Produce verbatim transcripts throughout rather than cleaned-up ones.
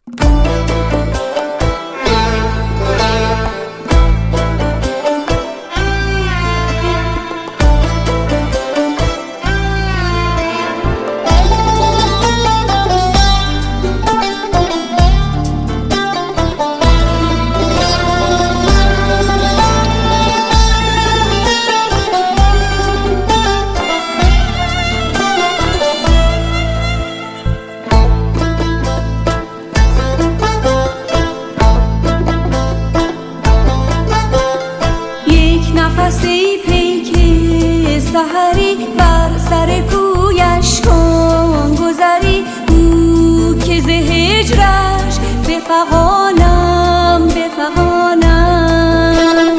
نفسی پیک سحری بر سر کویش کن گذری، او که ز هجرش بفغانم بفغانم.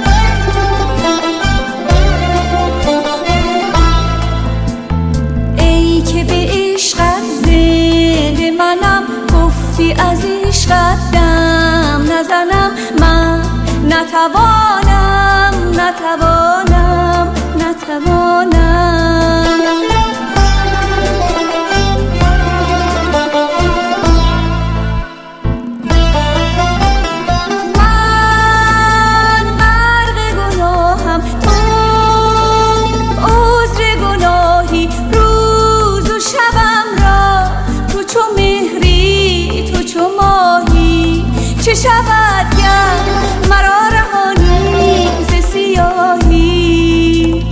ای که به عشقت زنده منم، گفتی از عشقت دم نزنم، من نتوانم نتوانم نتوانم. من غرق گناهم، تو عذر گناهی، روز و شبم را تو چو مهری تو چو ماهی. چه شود گر مرا رهانی ز سیاهی؟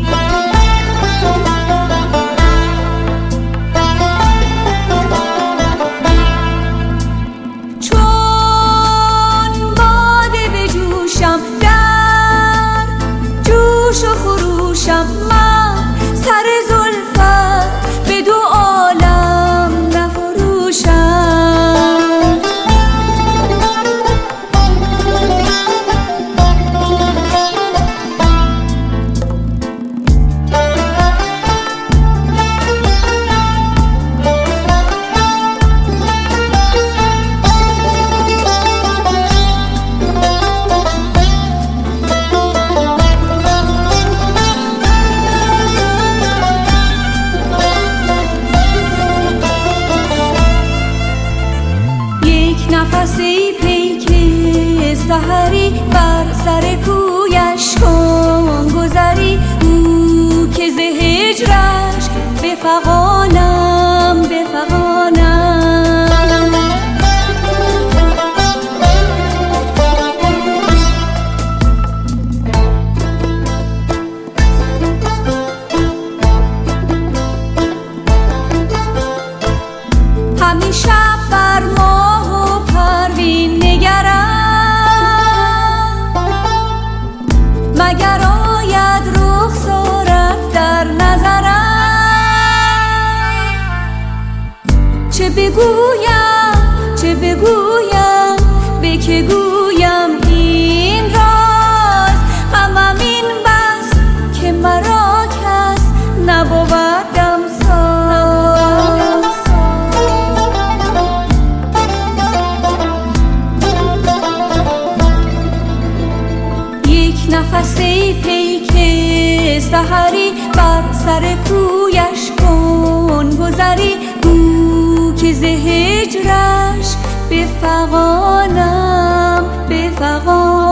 چون باده بجوشم در جوش و خروشم، من سر زلفت به دو عالم نفروشم. نفسی پیک سحری بر سر کویش کن گذری، او که ز هجرش بفغانم بفغانم. همیشه بر ماه و پروین نگرم، مگر آید رخسارت در نظرم. چه بگویم چه بگویم به که گویم این راز، غمم این بس که مرا کس نبود دمساز. نفسی پیک سحری بر سر کویش کن گذری، او که ز هجرش بفغانم بفغانم.